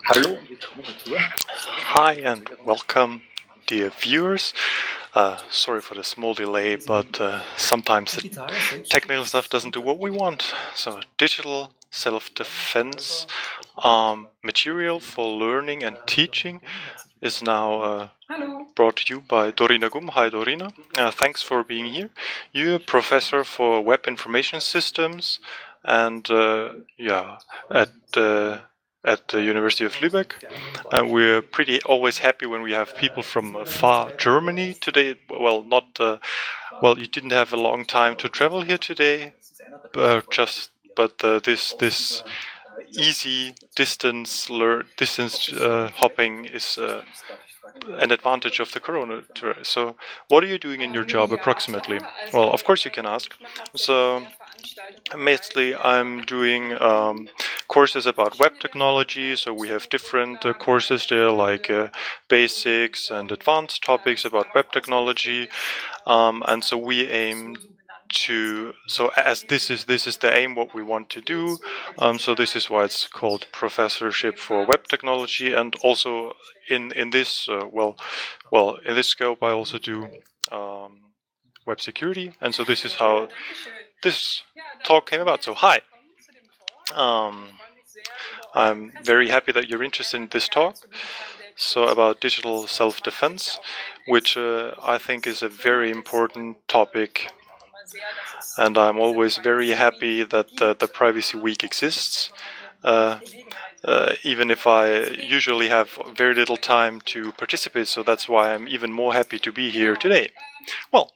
Hi and welcome, dear viewers. Sorry for the small delay, but sometimes the technical stuff doesn't do what we want. So, digital self-defense material for learning and teaching is now brought to you by Dorina Gum. Hi, Dorina. Thanks for being here. You're a professor for web information systems and at at the University of Lübeck. We're pretty always happy when we have people from far Germany today. Well, not well. You didn't have a long time to travel here today, but this easy distance hopping is an advantage of the corona. So, what are you doing in your job approximately? Well, of course you can ask. So, mostly I'm doing courses about web technology. So we have different courses there, like basics and advanced topics about web technology. And so we aim as this is the aim what we want to do. So this is why it's called Professorship for Web Technology, and also in this in this scope I also do web security, and so this is how this talk came about. So hi, I'm very happy that you're interested in this talk. So about digital self-defense, which I think is a very important topic, and I'm always very happy that the Privacy Week exists. Even if I usually have very little time to participate, so that's why I'm even more happy to be here today. Well,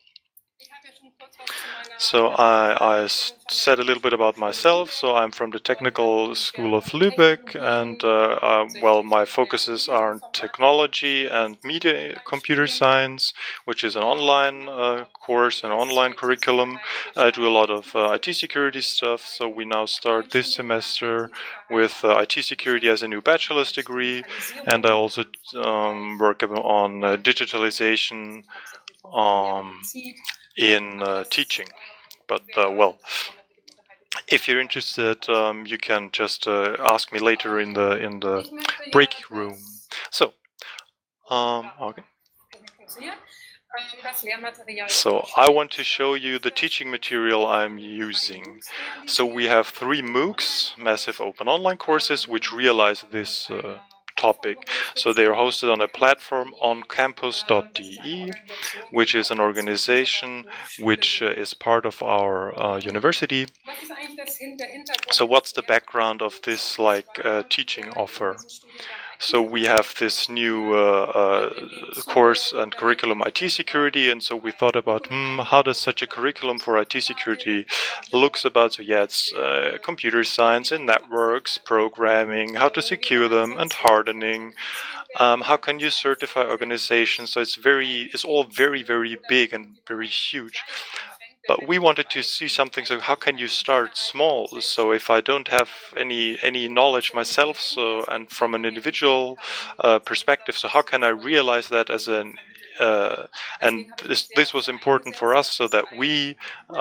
so I said a little bit about myself. So I'm from the Technical School of Lübeck, and my focuses are on technology and media computer science, which is an online course, an online curriculum. I do a lot of IT security stuff. So we now start this semester with IT security as a new bachelor's degree, and I also work on digitalization in teaching. But if you're interested, you can just ask me later in the break room. So, okay. So I want to show you the teaching material I'm using. So we have 3 MOOCs, massive open online courses, which realize this topic. So they are hosted on a platform, oncampus.de, which is an organization which is part of our university. So what's the background of this teaching offer? So we have this new course and curriculum, IT security, and so we thought about how does such a curriculum for IT security looks about. So yeah, it's computer science and networks, programming, how to secure them, and hardening. How can you certify organizations? So it's all very, very big and very huge. But we wanted to see something. So how can you start small? So if I don't have any knowledge myself, so and from an individual perspective, so how can I realize that as an and this was important for us, so that we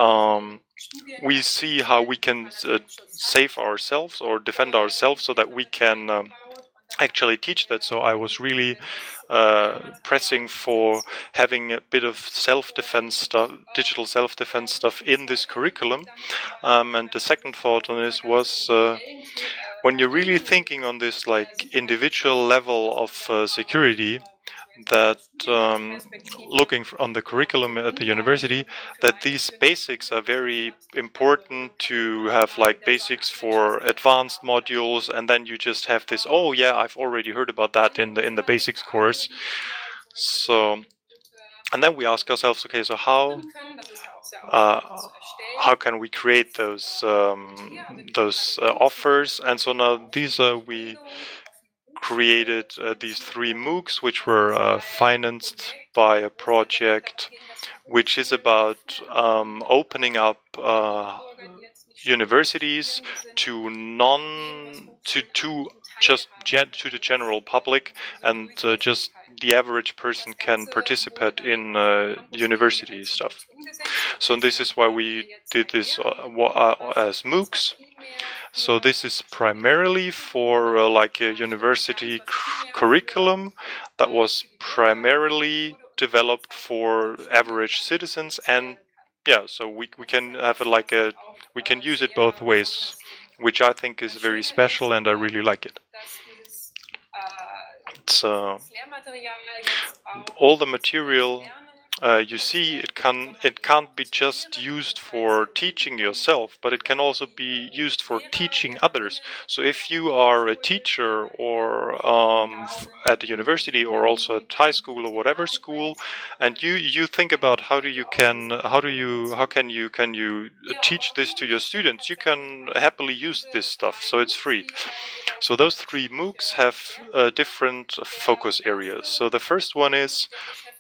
see how we can save ourselves or defend ourselves, so that we can actually teach that. So I was really pressing for having a bit of self-defense stuff, digital self-defense stuff in this curriculum. And the second thought on this was when you're really thinking on this individual level of security, that looking on the curriculum at the university, that these basics are very important to have, basics for advanced modules, and then you just have this, oh yeah, I've already heard about that in the basics course. So, and then we ask ourselves, okay, so how can we create those offers? And so now these we created these 3 MOOCs, which were financed by a project which is about opening up universities to the general public, and just the average person can participate in university stuff. So this is why we did this as MOOCs. So this is primarily for like a university curriculum that was primarily developed for average citizens, and yeah, so we can have we can use it both ways, which I think is very special, and I really like it. So all the material you see, it can't be just used for teaching yourself, but it can also be used for teaching others. So if you are a teacher or at the university or also at high school or whatever school, and you think about how can you teach this to your students, you can happily use this stuff. So it's free. So those 3 MOOCs have different focus areas. So the first one is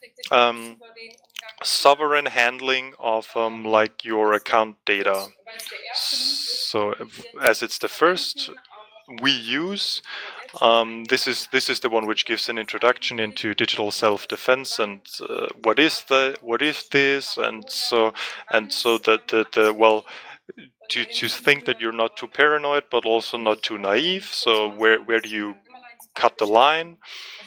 sovereign handling of like your account data. So as it's the first we use, this is the one which gives an introduction into digital self-defense and what is this, and so the well, to think that you're not too paranoid but also not too naive. So where do you cut the line?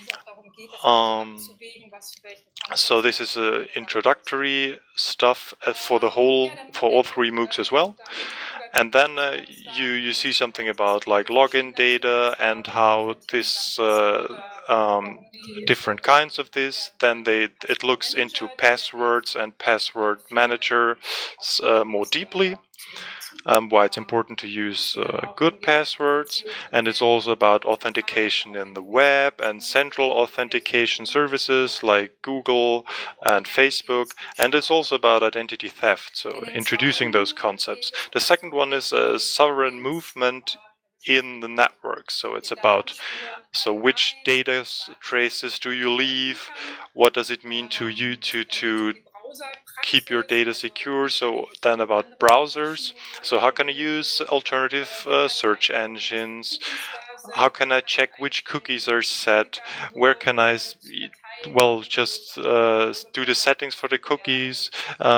So this is introductory stuff for all 3 MOOCs as well. And then you see something about like login data and how this different kinds of this. Then it looks into passwords and password manager more deeply. Why it's important to use good passwords, and it's also about authentication in the web and central authentication services like Google and Facebook, and it's also about identity theft, so introducing those concepts. The second one is sovereign movement in the network. So it's about which data traces do you leave, what does it mean to you to keep your data secure. So then about browsers. So how can I use alternative search engines? How can I check which cookies are set? Where can I just do the settings for the cookies?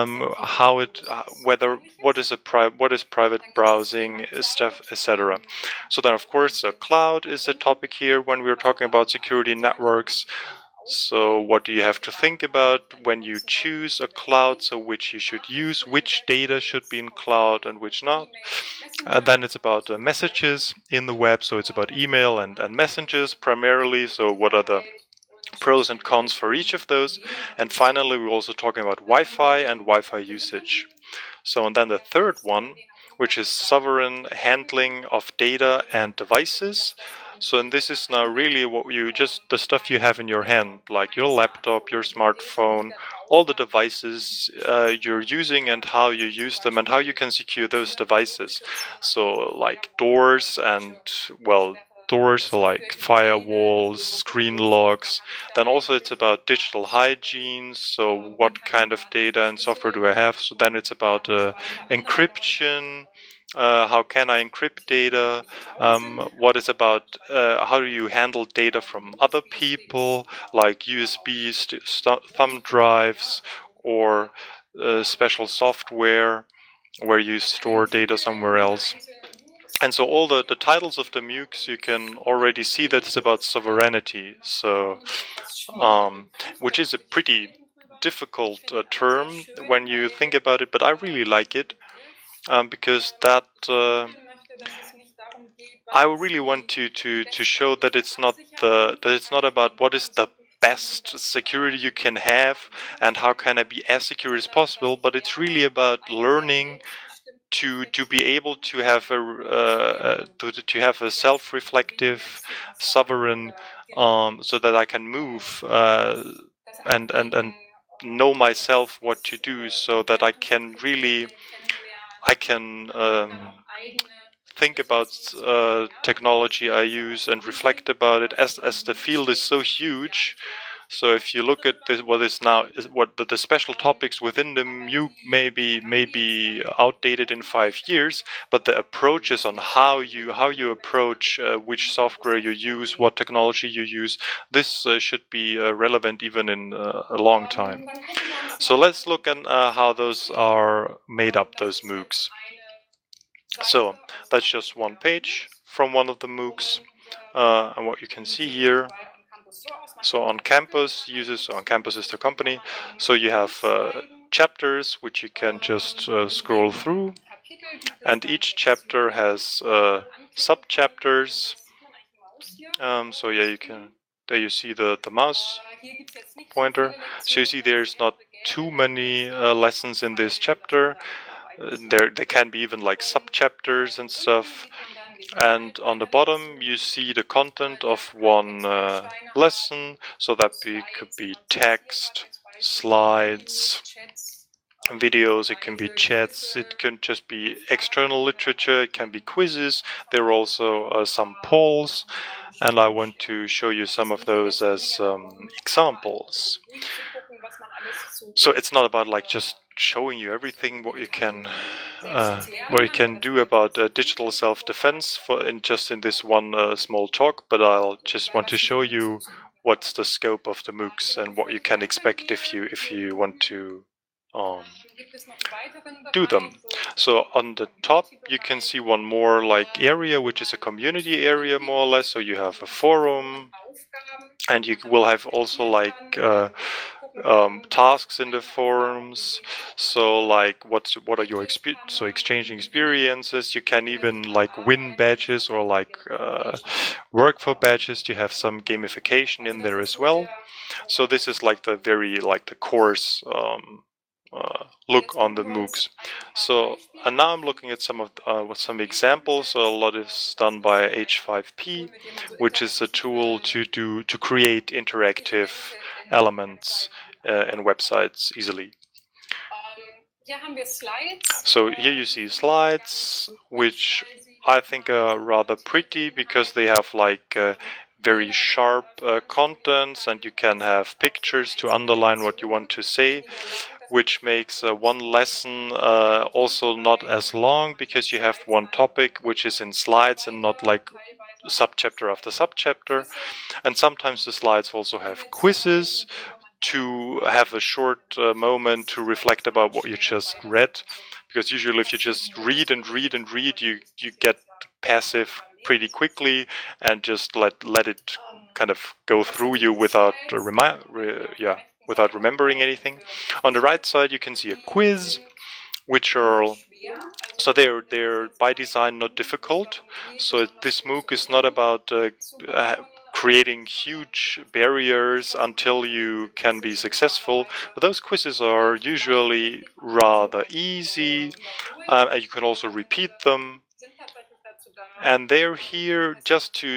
What is private browsing stuff, etc. So then of course cloud is a topic here when we're talking about security networks. So what do you have to think about when you choose a cloud? So which you should use, which data should be in cloud and which not. And then it's about messages in the web. So it's about email and messages primarily. So what are the pros and cons for each of those? And finally, we're also talking about Wi-Fi and Wi-Fi usage. So and then the third one, which is sovereign handling of data and devices. So, and this is now really the stuff you have in your hand, like your laptop, your smartphone, all the devices you're using and how you use them and how you can secure those devices. So like doors like firewalls, screen locks. Then also it's about digital hygiene. So what kind of data and software do I have? So then it's about encryption. How can I encrypt data? What is about how do you handle data from other people, like USBs, thumb drives, or special software where you store data somewhere else. And so all the titles of the MOOCs, you can already see that it's about sovereignty. So, which is a pretty difficult term when you think about it, but I really like it. Because that I really want to show that it's not about what is the best security you can have and how can I be as secure as possible, but it's really about learning to be able to have a self-reflective, sovereign, so that I can move and know myself what to do, so that I can think about technology I use and reflect about it, as the field is so huge. So if you look at what the special topics within the MOOC may be outdated in 5 years, but the approaches on how you approach which software you use, what technology you use, this should be relevant even in a long time. So let's look at how those are made up, those MOOCs. So that's just one page from one of the MOOCs, and what you can see here. So on campus on campus is the company, so you have chapters which you can just scroll through, and each chapter has sub-chapters. So yeah, you can, there you see the mouse pointer. So you see there's not too many lessons in this chapter. There can be even like sub-chapters and stuff. And on the bottom you see the content of one lesson, so that could be text, slides, videos, it can be chats, it can just be external literature, it can be quizzes. There are also some polls, and I want to show you some of those as examples. So it's not about like just showing you everything what you can do about digital self-defense just in this one small talk, but I'll just want to show you what's the scope of the MOOCs and what you can expect if you want to do them. So on the top you can see one more like area, which is a community area more or less. So you have a forum, and you will have also like tasks in the forums. So like what are your exchanging experiences. You can even like win badges or like work for badges. You have some gamification in there as well. So this is like the course look on the MOOCs. So and now I'm looking at some examples. So a lot is done by H5P, which is a tool to create interactive elements in websites easily. So here you see slides, which I think are rather pretty because they have like very sharp contents, and you can have pictures to underline what you want to say, which makes one lesson also not as long, because you have one topic which is in slides and not like subchapter after subchapter. And sometimes the slides also have quizzes to have a short moment to reflect about what you just read, because usually if you just read and read and read, you get passive pretty quickly and just let it kind of go through you without without remembering anything. On the right side you can see a quiz, which are they're by design not difficult. So this MOOC is not about creating huge barriers until you can be successful. But those quizzes are usually rather easy, and you can also repeat them. And they're here just to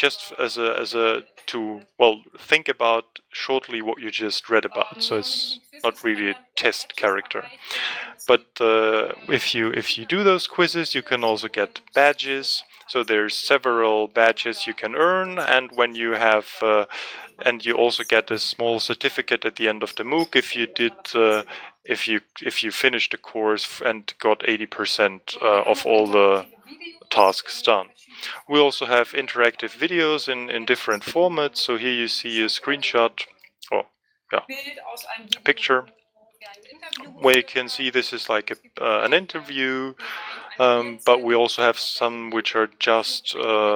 think about shortly what you just read about. So it's not really a test character. But if you do those quizzes, you can also get badges. So there's several badges you can earn, and when you have and you also get a small certificate at the end of the MOOC if you did if you finished the course and got 80% of all the tasks done. We also have interactive videos in different formats. So here you see a screenshot, a picture, where you can see this is like an interview, but we also have some which are just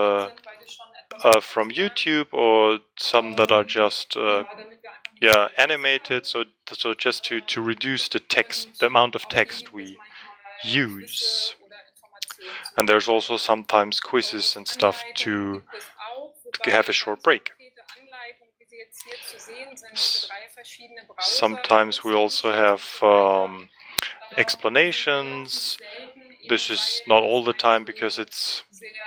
from YouTube, or some that are just animated. So just to reduce the amount of text we use. And there's also sometimes quizzes and stuff to have a short break. Sometimes we also have explanations. This is not all the time because it's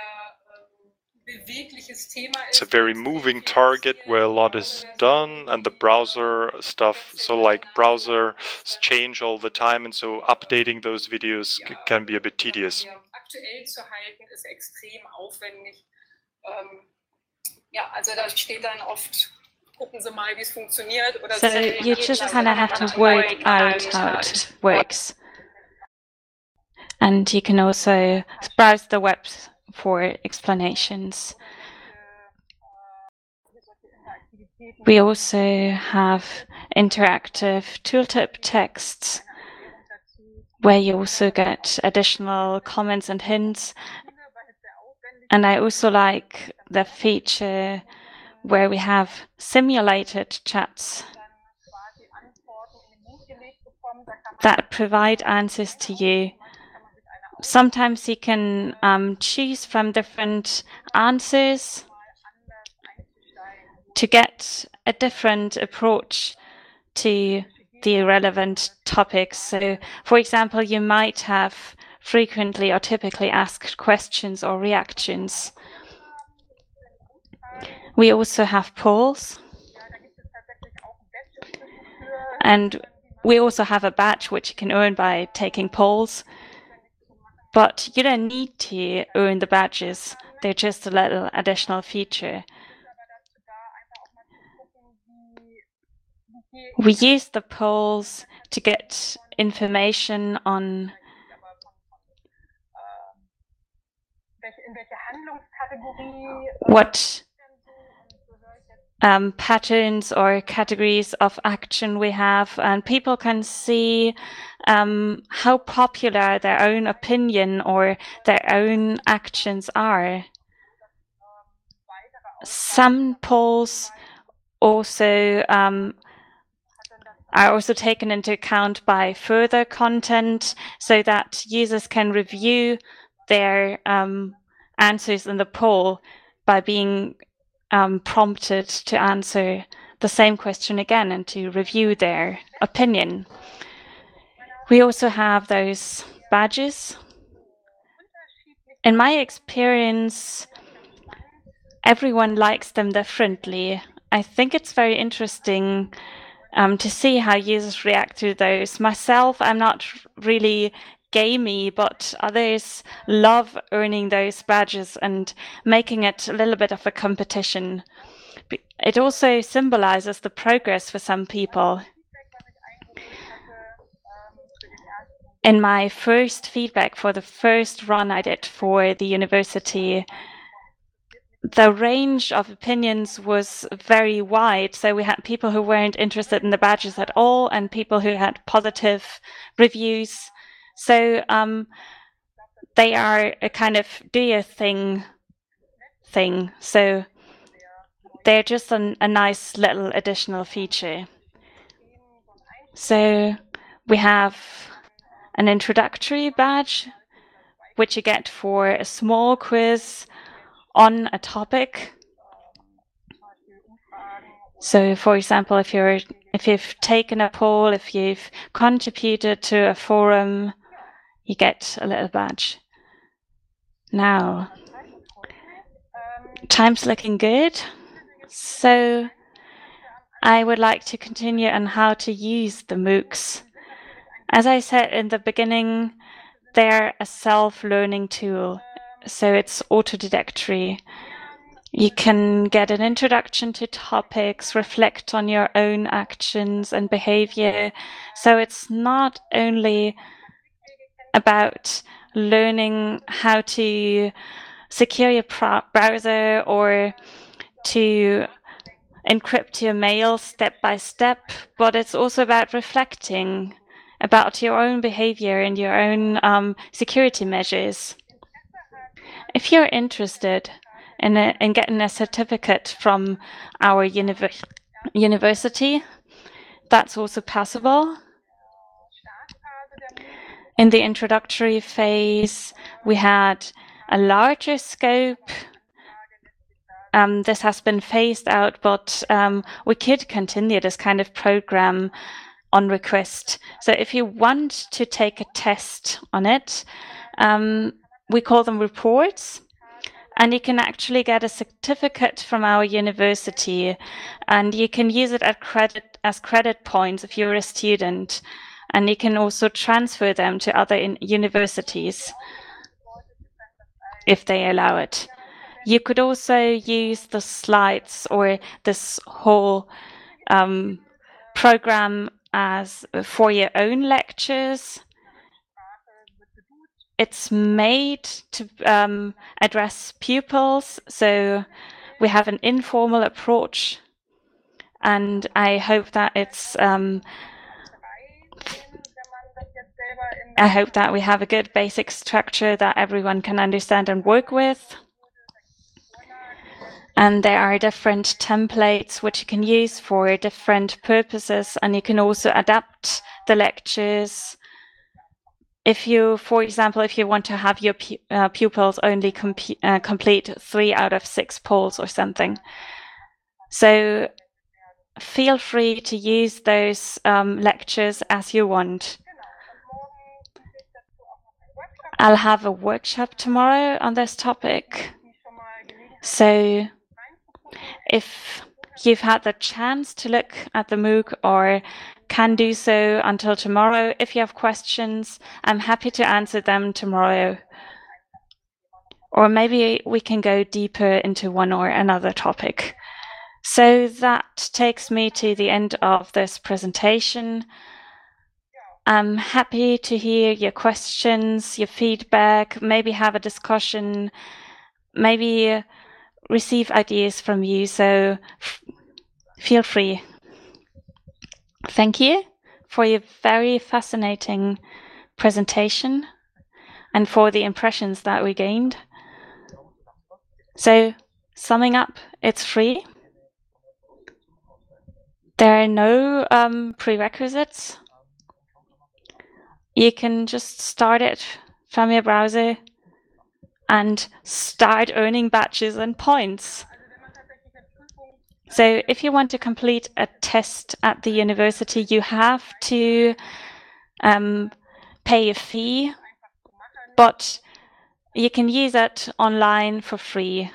a very moving target where a lot is done, and the browser stuff, so like browsers change all the time, and so updating those videos can be a bit tedious. So you just kind of have to work out how it works. And you can also browse the web for explanations. We also have interactive tooltip texts where you also get additional comments and hints. And I also like the feature where we have simulated chats that provide answers to you. Sometimes you can choose from different answers to get a different approach to the relevant topics. So, for example, you might have frequently or typically asked questions or reactions. We also have polls. And we also have a badge which you can earn by taking polls. But you don't need to earn the badges. They're just a little additional feature. We use the polls to get information on what patterns or categories of action we have, and people can see how popular their own opinion or their own actions are. Some polls also are also taken into account by further content so that users can review their answers in the poll by being prompted to answer the same question again and to review their opinion. We also have those badges. In my experience, everyone likes them differently. I think it's very interesting to see how users react to those. Myself, I'm not really gamey, but others love earning those badges and making it a little bit of a competition. It also symbolizes the progress for some people. In my first feedback for the first run I did for the university, the range of opinions was very wide. So we had people who weren't interested in the badges at all and people who had positive reviews. So they are a kind of do your thing. So they're just a nice little additional feature. So we have an introductory badge, which you get for a small quiz on a topic. So, for example, if you've taken a poll, if you've contributed to a forum, you get a little badge. Now, time's looking good. So I would like to continue on how to use the MOOCs. As I said in the beginning, they're a self-learning tool, so it's autodidactory. You can get an introduction to topics, reflect on your own actions and behavior. So it's not only about learning how to secure your browser or to encrypt your mail step by step, but it's also about reflecting about your own behavior and your own security measures. If you're interested in getting a certificate from our university, that's also possible. In the introductory phase, we had a larger scope. This has been phased out, but we could continue this kind of program on request. So if you want to take a test on it, we call them reports, and you can actually get a certificate from our university, and you can use it as credit points if you're a student, and you can also transfer them to other universities if they allow it. You could also use the slides or this whole program as for your own lectures. It's made to address pupils, so we have an informal approach, and I hope that it's I hope that we have a good basic structure that everyone can understand and work with. And there are different templates which you can use for different purposes, and you can also adapt the lectures. If you, for example, if you want to have your pupils only complete 3 out of 6 polls or something. So feel free to use those lectures as you want. I'll have a workshop tomorrow on this topic. So if you've had the chance to look at the MOOC or can do so until tomorrow, if you have questions, I'm happy to answer them tomorrow. Or maybe we can go deeper into one or another topic. So that takes me to the end of this presentation. I'm happy to hear your questions, your feedback, maybe have a discussion, maybe receive ideas from you, so feel free. Thank you for your very fascinating presentation and for the impressions that we gained. So, summing up, it's free. There are no prerequisites. You can just start it from your browser and start earning badges and points. So if you want to complete a test at the university, you have to pay a fee, but you can use it online for free.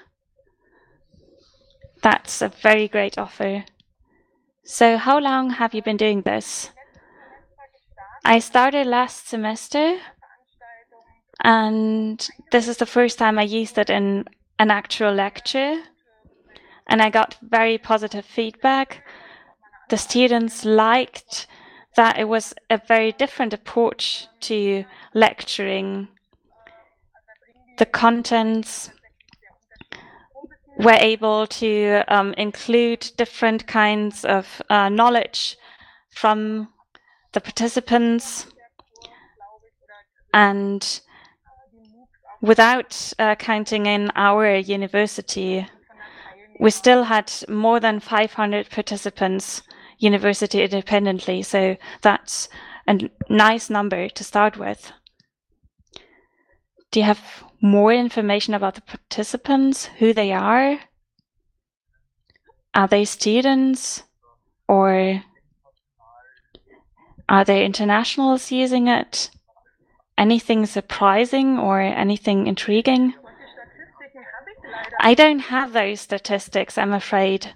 That's a very great offer. So how long have you been doing this? I started last semester, and this is the first time I used it in an actual lecture, and I got very positive feedback. The students liked that it was a very different approach to lecturing. The contents were able to include different kinds of knowledge from the participants, and without counting in our university, we still had more than 500 participants university independently, so that's a nice number to start with. Do you have more information about the participants, who they are? Are they students, or are they internationals using it? Anything surprising or anything intriguing? I don't have those statistics, I'm afraid.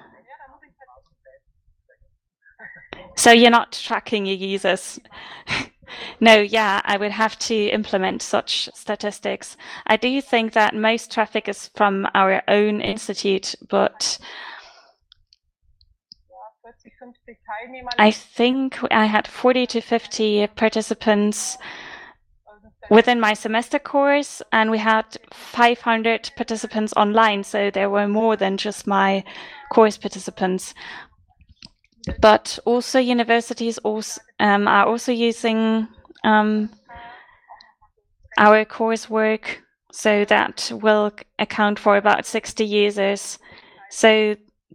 So you're not tracking your users? No, yeah, I would have to implement such statistics. I do think that most traffic is from our own institute, but I think I had 40 to 50 participants within my semester course, and we had 500 participants online, so there were more than just my course participants. But also universities also, are also using our coursework, so that will account for about 60 users. So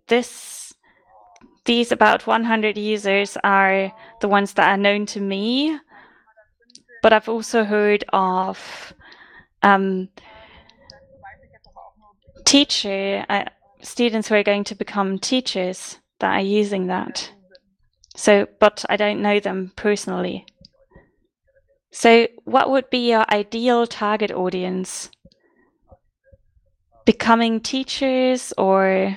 these about 100 users are the ones that are known to me, but I've also heard of students who are going to become teachers that are using that. So, but I don't know them personally. So what would be your ideal target audience? Becoming teachers, or?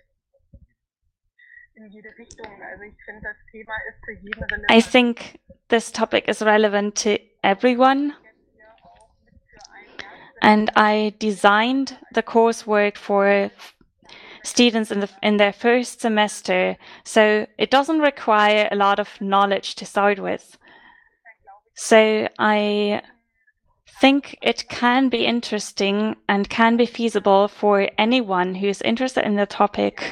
I think this topic is relevant to everyone. And I designed the coursework for students in their first semester, so it doesn't require a lot of knowledge to start with. So I think it can be interesting and can be feasible for anyone who's interested in the topic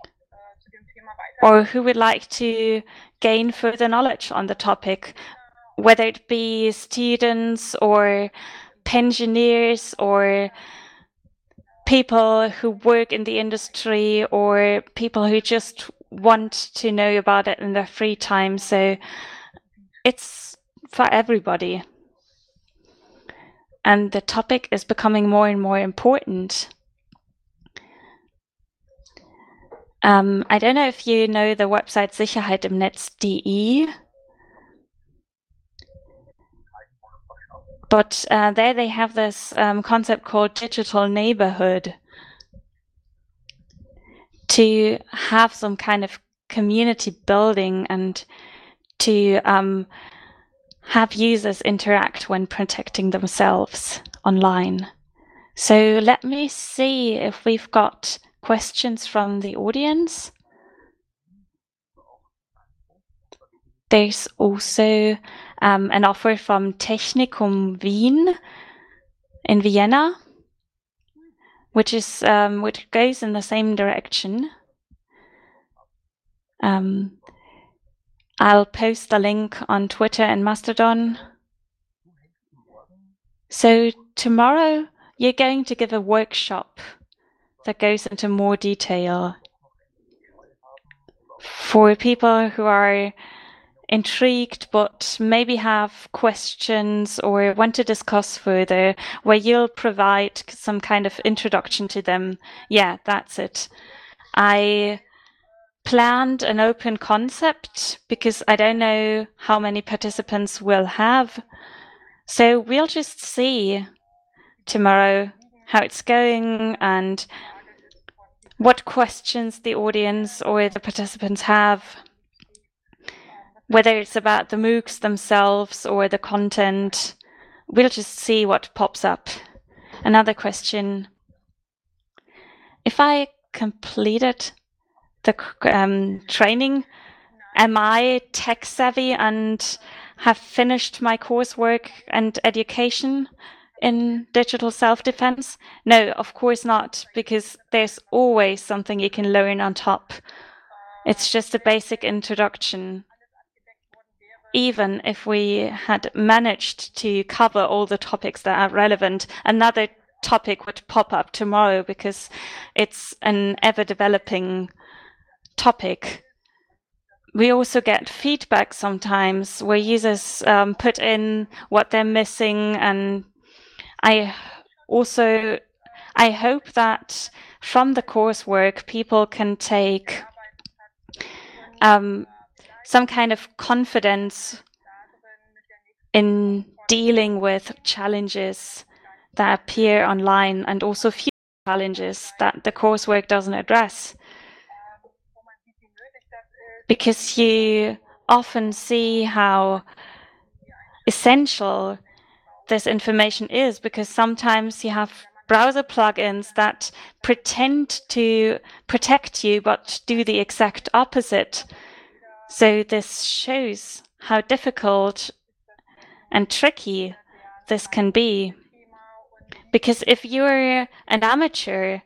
or who would like to gain further knowledge on the topic. whether it be students or pensioners or people who work in the industry or people who just want to know about it in their free time. So it's for everybody. And the topic is becoming more and more important. I don't know if you know the website sicherheitimnetz.de, but there they have this concept called digital neighborhood, to have some kind of community building and to have users interact when protecting themselves online. So let me see if we've got questions from the audience. There's also an offer from Technikum Wien in Vienna, which goes in the same direction. I'll post the link on Twitter and Mastodon. So tomorrow you're going to give a workshop that goes into more detail for people who are intrigued but maybe have questions or want to discuss further, where you'll provide some kind of introduction to them. Yeah, that's it. I planned an open concept because I don't know how many participants we'll have. So we'll just see tomorrow how it's going and what questions the audience or the participants have, whether it's about the MOOCs themselves or the content. We'll just see what pops up. Another question. If I completed the training, am I tech savvy and have finished my coursework and education in digital self-defense? No, of course not, because there's always something you can learn on top. It's just a basic introduction. Even if we had managed to cover all the topics that are relevant, another topic would pop up tomorrow because it's an ever-developing topic. We also get feedback sometimes where users put in what they're missing, and I hope that from the coursework people can take some kind of confidence in dealing with challenges that appear online and also future challenges that the coursework doesn't address. Because you often see how essential this information is, because sometimes you have browser plugins that pretend to protect you but do the exact opposite. So this shows how difficult and tricky this can be. Because if you're an amateur,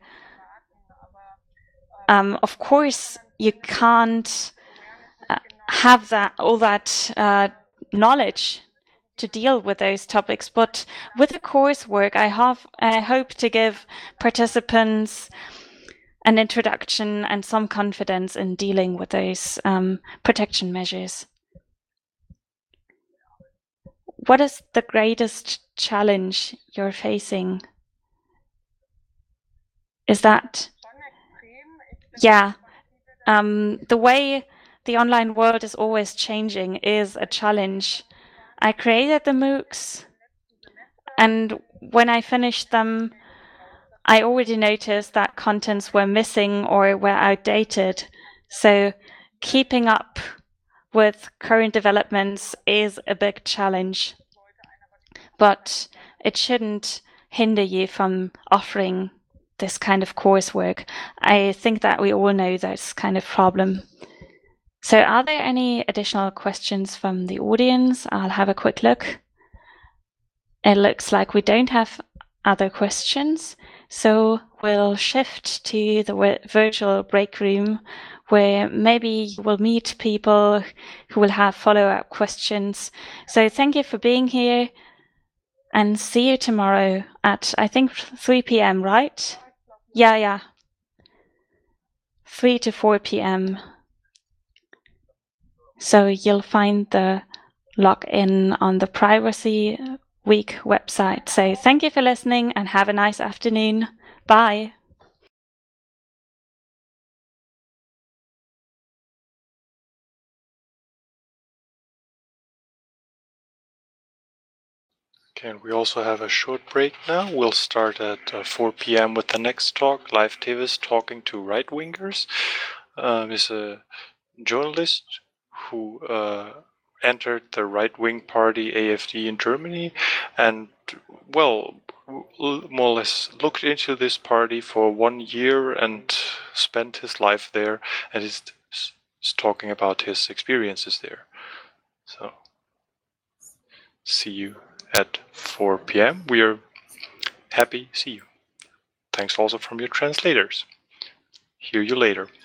of course you can't have all that knowledge to deal with those topics. But with the coursework, I hope to give participants an introduction and some confidence in dealing with those protection measures. What is the greatest challenge you're facing? Is that, yeah, the way the online world is always changing is a challenge. I created the MOOCs, and when I finished them, I already noticed that contents were missing or were outdated. So keeping up with current developments is a big challenge, but it shouldn't hinder you from offering this kind of coursework. I think that we all know this kind of problem. So are there any additional questions from the audience? I'll have a quick look. It looks like we don't have other questions. So we'll shift to the virtual break room where maybe you will meet people who will have follow-up questions. So thank you for being here and see you tomorrow at, I think, 3 p.m., right? Yeah. 3 to 4 p.m. So you'll find the login on the Privacy Week website. So thank you for listening and have a nice afternoon. Bye. Okay, and we also have a short break now. We'll start at 4 p.m. with the next talk. Leif Tevis talking to right-wingers. Is a journalist who entered the right-wing party AfD in Germany and, well, more or less looked into this party for 1 year and spent his life there, and is talking about his experiences there. So, see you at 4 p.m. We are happy to see you. Thanks also from your translators. Hear you later.